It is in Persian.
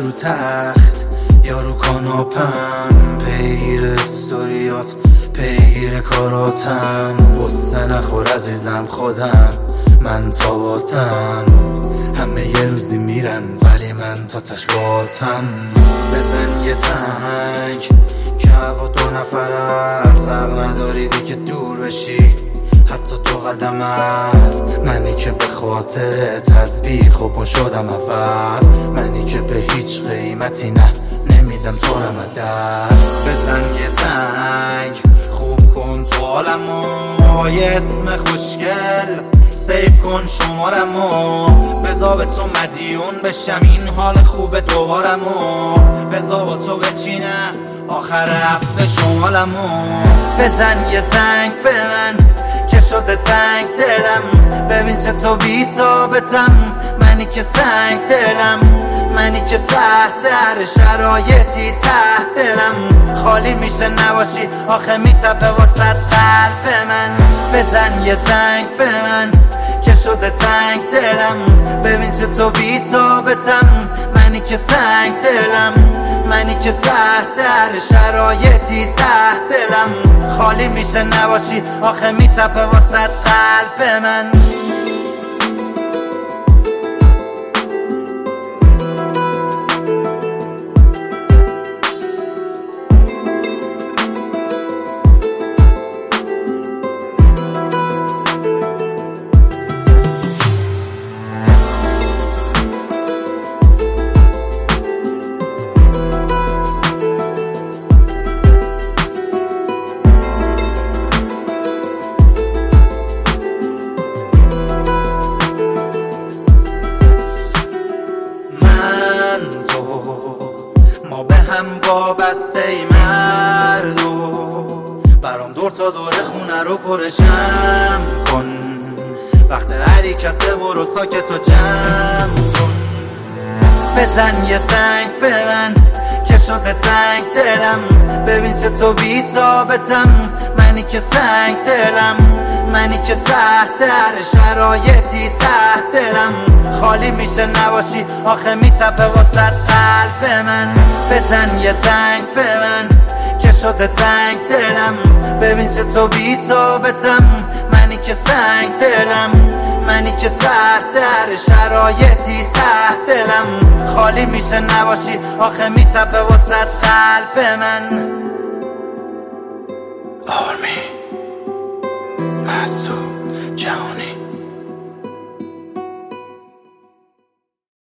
رو تخت یا رو کاناپم، پیگیر استوریات پیگیر کاراتم. غصه نخور عزیزم خودم من تاباتم، همه یه روزی میرن ولی من تا تش باتم. بزن یه سنگ که هوا دو نفر است، حق نداری دیگه دور بشی حتی 2 قدم است. منی که به خاطر تسبیح و پا شدم عوض، منی که به هیچ قیمتی نه نمیدم تو رم دست. بزن یه سنگ خوب کن تو عالمو، یه اسم خوشگل سیف کن شمارمو، بزا به تو مدیون بشم این حال خوب دوبارمو، بزا با تو بچینم آخر هفته شمالمو. بزن یه سنگ به من که شده تنگ دلم، ببین چه تو بی‌تابتم، منی که سنگ دلم، منی که تحت هر شرایطی تحت دلم خالی میشه نباشی آخه میتپه واسه قلب من. بزن یه سنگ به من که شده تنگ دلم، ببین چه تو بی‌تابتم، منی که سنگ دلم، منی که تحت هر شرایطی تحت دلم خالی میشه نباشی آخه میتپه واسه قلب من. هم وابسته ای مردو، برام دور تا دور خونه رو پرشم کن، وقت حرکت برو ساکت و جمع کن. بزن یه سنگ به من که شده تنگ دلم، ببین چه تو بی‌تابتم، منی که سنگ دلم، منی که تحت هر شرایطی تحت دلم خالی میشه نباشی آخه میتپه واسه قلب من. بزن یه سنگ به من که شده تنگ دلم، ببین چه تو بی‌تابتم، منی که سنگ دلم، منی که تحت هر شرایطی تحت دلم خالی میشه نباشی آخه میتپه واسه قلب من. آرمی مسعود جهانی